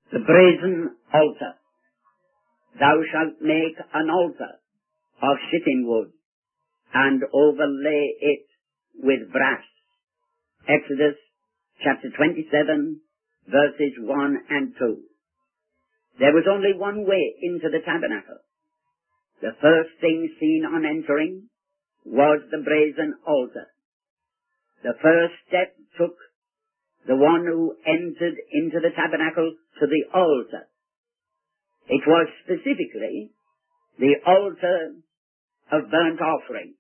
The brazen altar. Thou shalt make an altar of shittim wood, and overlay it with brass. Exodus chapter 27, verses 1 and 2. There was only one way into the tabernacle. The first thing seen on entering was the brazen altar. The first step took the one who entered into the tabernacle to the altar. It was specifically the altar of burnt offering.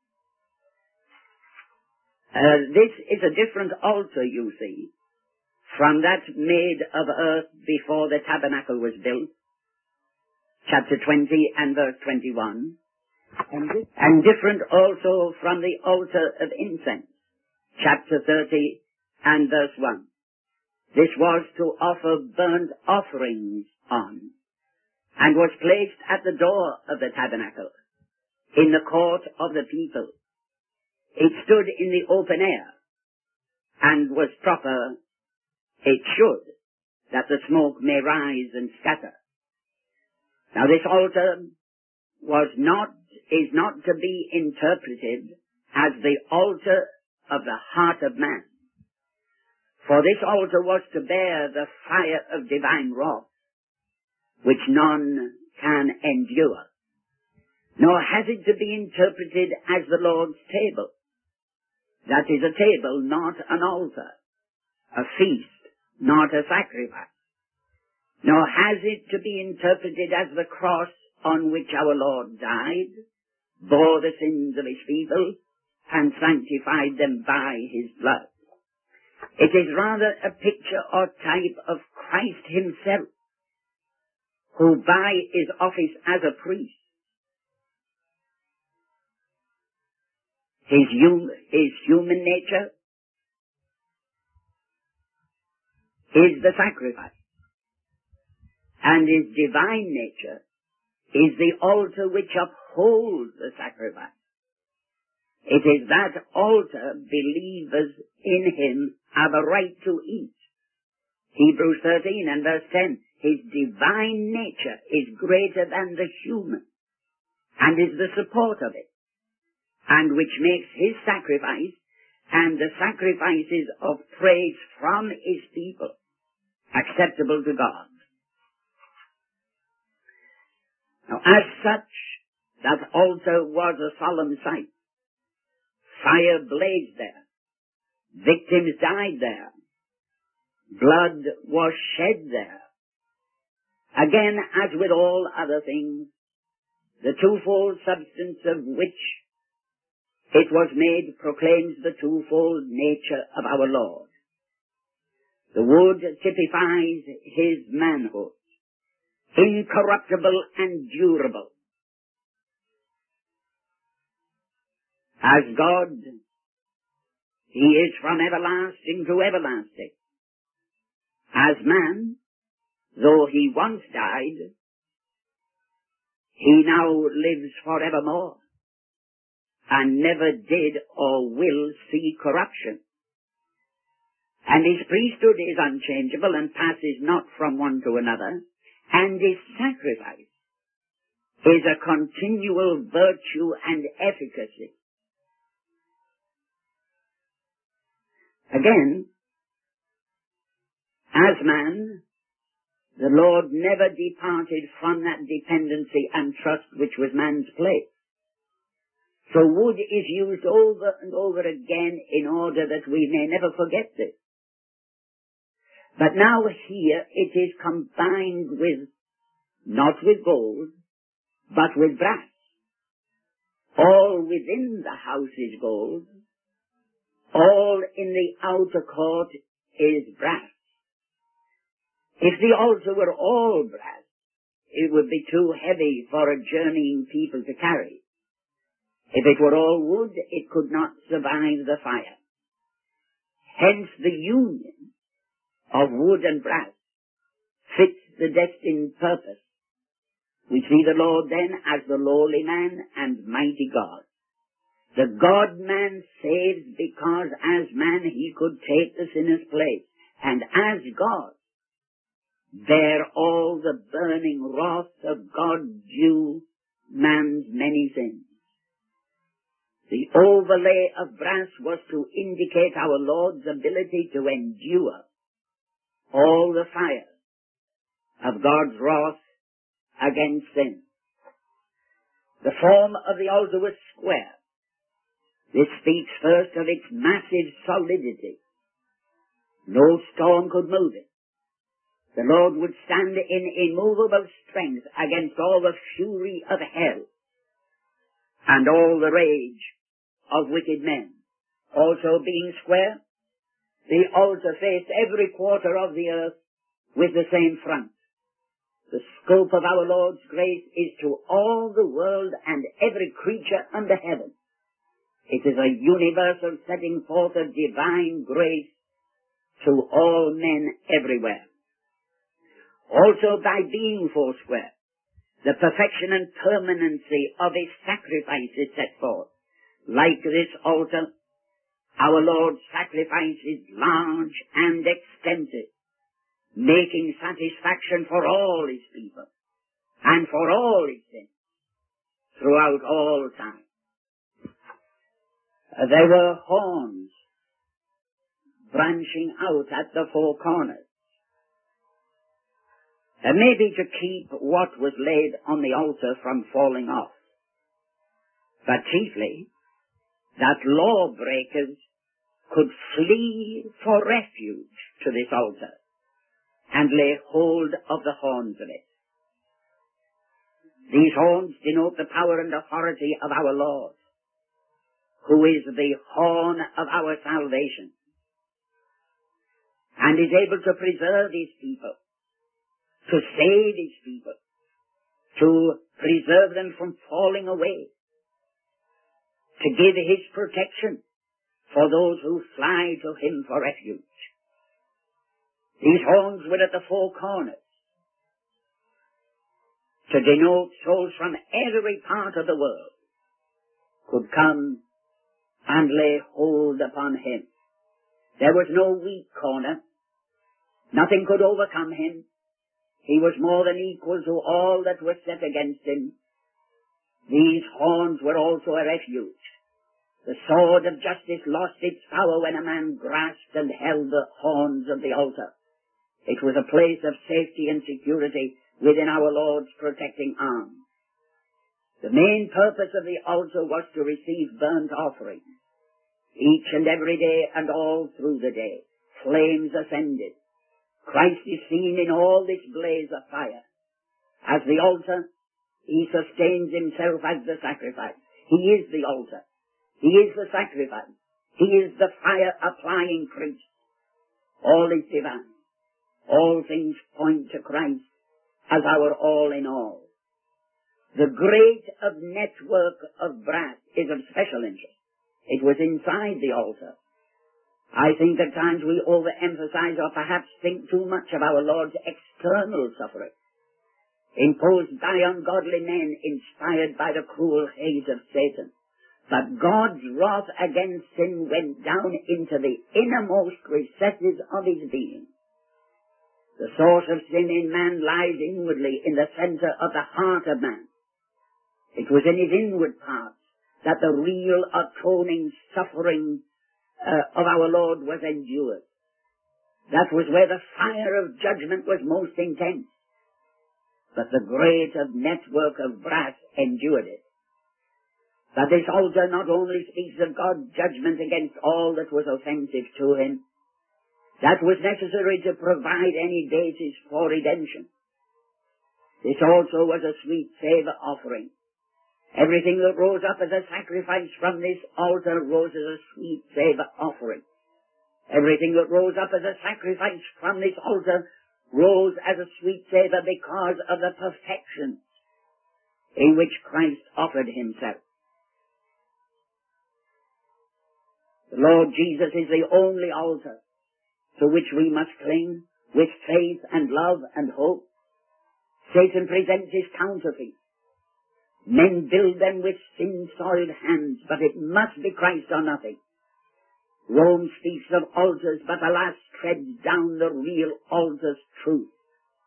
This is a different altar, you see, from that made of earth before the tabernacle was built, chapter 20 and verse 21, and different also from the altar of incense, chapter 30 and verse 1. This was to offer burnt offerings on, and was placed at the door of the tabernacle, in the court of the people. It stood in the open air, and was proper, it should, that the smoke may rise and scatter. Now this altar is not to be interpreted as the altar of the heart of man. For this altar was to bear the fire of divine wrath, which none can endure. Nor has it to be interpreted as the Lord's table. That is a table, not an altar, a feast, not a sacrifice. Nor has it to be interpreted as the cross on which our Lord died, bore the sins of his people, and sanctified them by his blood. It is rather a picture or type of Christ himself, who by his office as a priest, his human nature is the sacrifice, and his divine nature is the altar which upholds the sacrifice. It is that altar believers in him have a right to eat. Hebrews 13 and verse 10, his divine nature is greater than the human, and is the support of it, and which makes his sacrifice and the sacrifices of praise from his people acceptable to God. Now, as such, that altar was a solemn sight. Fire blazed there. Victims died there. Blood was shed there. Again, as with all other things, the twofold substance of which it was made proclaims the twofold nature of our Lord. The wood typifies his manhood, incorruptible and durable. As God, he is from everlasting to everlasting. As man, though he once died, he now lives forevermore, and never did or will see corruption. And his priesthood is unchangeable and passes not from one to another, and his sacrifice is a continual virtue and efficacy. Again, as man, the Lord never departed from that dependency and trust which was man's place. So wood is used over and over again in order that we may never forget this. But now here it is combined with, not with gold, but with brass. All within the house is gold. All in the outer court is brass. If the altar were all brass, it would be too heavy for a journeying people to carry. If it were all wood, it could not survive the fire. Hence the union of wood and brass fits the destined purpose. We see the Lord then as the lowly man and mighty God. The God-man saves because as man he could take the sinner's place. And as God, bear all the burning wrath of God due man's many sins. The overlay of brass was to indicate our Lord's ability to endure all the fire of God's wrath against sin. The form of the altar was square. This speaks first of its massive solidity. No storm could move it. The Lord would stand in immovable strength against all the fury of hell and all the rage of wicked men. Also being square, the altar faced every quarter of the earth with the same front. The scope of our Lord's grace is to all the world and every creature under heaven. It is a universal setting forth of divine grace to all men everywhere. Also by being foursquare, the perfection and permanency of his sacrifice is set forth. Like this altar, our Lord's sacrifice is large and extensive, making satisfaction for all his people and for all his sins throughout all time. There were horns branching out at the four corners, maybe to keep what was laid on the altar from falling off, but chiefly that lawbreakers could flee for refuge to this altar and lay hold of the horns of it. These horns denote the power and authority of our Lord, who is the horn of our salvation, and is able to preserve his people, to save his people, to preserve them from falling away, to give his protection for those who fly to him for refuge. These horns were at the four corners to denote souls from every part of the world could come and lay hold upon him. There was no weak corner. Nothing could overcome him. He was more than equal to all that was set against him. These horns were also a refuge. The sword of justice lost its power when a man grasped and held the horns of the altar. It was a place of safety and security within our Lord's protecting arm. The main purpose of the altar was to receive burnt offerings. Each and every day and all through the day, flames ascended. Christ is seen in all this blaze of fire. As the altar, he sustains himself as the sacrifice. He is the altar. He is the sacrifice. He is the fire-applying priest. All is divine. All things point to Christ as our all in all. The great network of brass is of special interest. It was inside the altar. I think at times we overemphasize or perhaps think too much of our Lord's external suffering, imposed by ungodly men, inspired by the cruel haze of Satan. But God's wrath against sin went down into the innermost recesses of his being. The source of sin in man lies inwardly in the center of the heart of man. It was in his inward parts that the real atoning suffering of our Lord was endured. That was where the fire of judgment was most intense. But the great network of brass endured it. That this altar not only speaks of God's judgment against all that was offensive to him, that was necessary to provide any basis for redemption. This also was a sweet savor offering. Everything that rose up as a sacrifice from this altar rose as a sweet savor offering. Everything that rose up as a sacrifice from this altar rose as a sweet savor because of the perfection in which Christ offered himself. The Lord Jesus is the only altar to which we must cling with faith and love and hope. Satan presents his counterfeit. Men build them with sin-soiled hands, but it must be Christ or nothing. Rome speaks of altars, but alas, treads down the real altar's truth.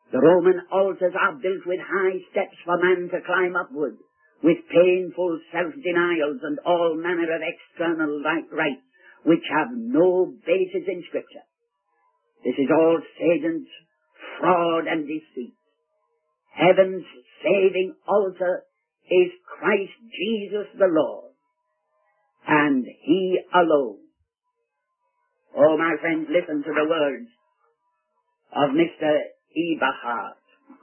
The Roman altars are built with high steps for man to climb upward, with painful self-denials and all manner of external rites, which have no basis in Scripture. This is all Satan's fraud and deceit. Heaven's saving altar is Christ Jesus the Lord, and He alone. Oh, my friends, listen to the words of Mr. Eberhard.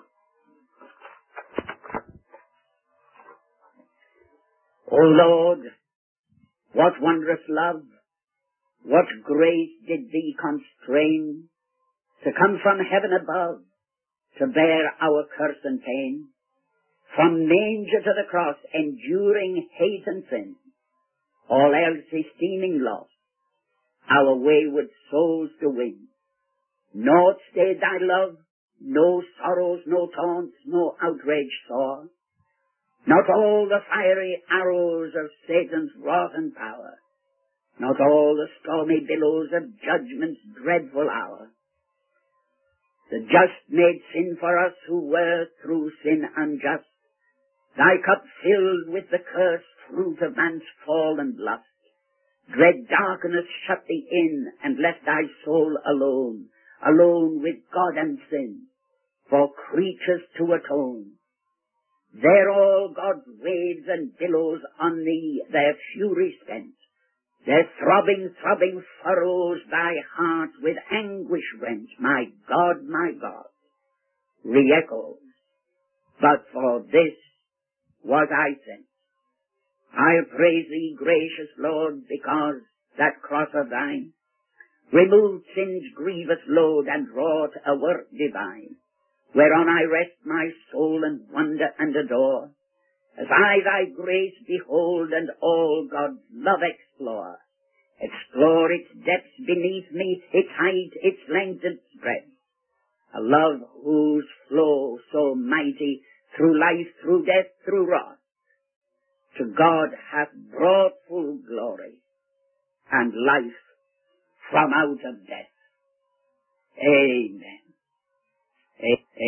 O Lord, what wondrous love, what grace did Thee constrain to come from heaven above, to bear our curse and pain, from manger to the cross, enduring hate and sin, all else esteeming loss, our wayward souls to win. Naught stayed Thy love, no sorrows, no taunts, no outrage sore, not all the fiery arrows of Satan's wrath and power, not all the stormy billows of judgment's dreadful hour. The just made sin for us who were through sin unjust, Thy cup filled with the cursed fruit of man's fall and lust. Dread darkness shut Thee in, and left Thy soul alone, alone with God and sin, for creatures to atone. There all God's waves and billows on Thee their fury spent, their throbbing furrows Thy heart with anguish rent. My God, re-echoes, but for this was I sent. I'll praise Thee, gracious Lord, because that cross of Thine removed sin's grievous load and wrought a work divine, whereon I rest my soul and wonder and adore, as I Thy grace behold and all God's love explore its depths beneath me, its height, its length, its breadth, a love whose flow so mighty through life, through death, through wrath, to God hath brought full glory and life from out of death. Amen. Amen.